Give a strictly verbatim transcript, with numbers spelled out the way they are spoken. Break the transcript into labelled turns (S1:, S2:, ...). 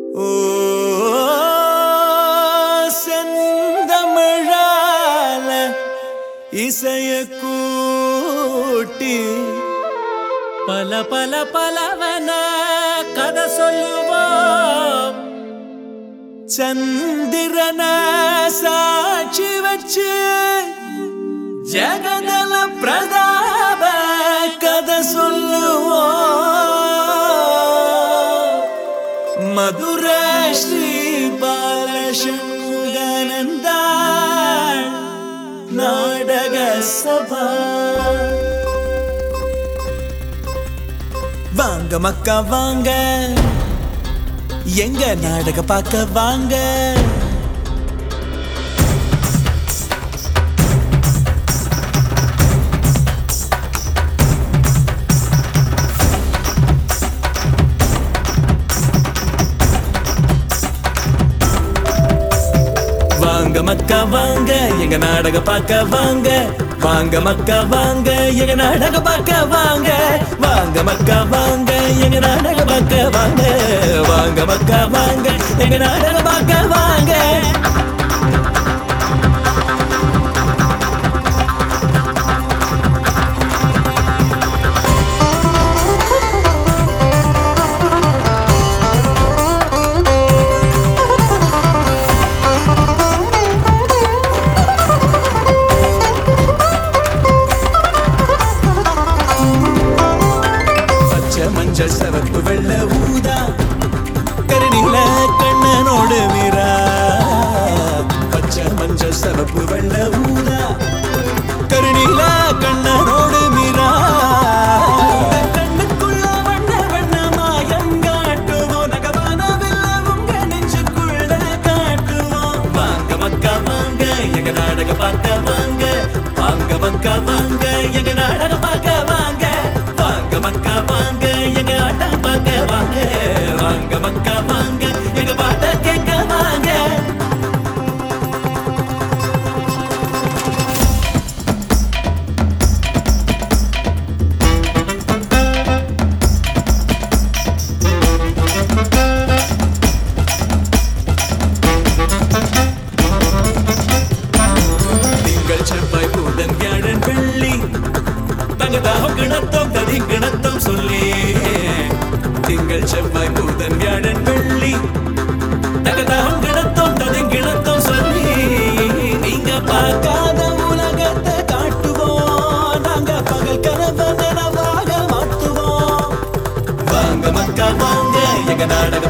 S1: ஓ செந்தமிழால இசைய கூட்டி பல பல பலவன கதை சொல்லுவோம். சந்திரன சாட்சி வச்சு ஜெகதல பிரதாப கதை சொல்லுவோம். மதுர ஸ்ரீ பாலசண்முகானந்தா நாடக சபா. வாங்க மக்கா வாங்க, எங்க நாடக பார்க்க வாங்க. வாங்க மக்கா வாங்க, எங்க நாடக பார்க்க வாங்க. வாங்க மக்கா வாங்க, எங்க நாடக பார்க்க வாங்க. வாங்க மக்கா வாங்க, எங்க நாடக பார்க்க வாங்க. வாங்க மக்கா வாங்க, எங்க நாடக பார்க்க வாங்க. மஞ்சள் சிவப்பு வெள்ள ஊதா கருணில கண்ணனோடு மீரா. பச்சை மஞ்சள் சிவப்பு வெள்ள ஊதா கருணில கண்ணனோடு மீரா. கண்ணுக்குள்ள வண்ண வண்ண மாயம் காட்டுவோம், நகவானவில்ல உங்க நெஞ்சுக்குள்ள காட்டுவோம். வாங்க மக்கா வாங்க, எங்க நாடக பார்க்க வாங்க. வாங்க மக்கா வாங்க, எங்க நாடக பார்க்க வாங்க. வாங்க மக்கா வாங்க, எங்க ஆட்டம் பார்க்க வாங்க. வாங்க மக்கா வாங்க, எங்க பாட்ட கேட்க வாங்க. திங்கள் செவ்வாய் புதன் வியாழன் வெள்ளி தங்கதாகம் கிணத்தோம் கதி கிணத்தோம் சொல்லி. திங்கள் செவ்வாய் புதன் வியாழன் வெள்ளி தங்கதாகம் கிணத்தோம் கதி கிணத்தோம் சொல்லி. நீங்க பார்க்காத உலகத்தை காட்டுவோம், நாங்க பகல் கனவு நனவாக மாற்றுவோம். வாங்க மக்கா வாங்க, எங்க நாடக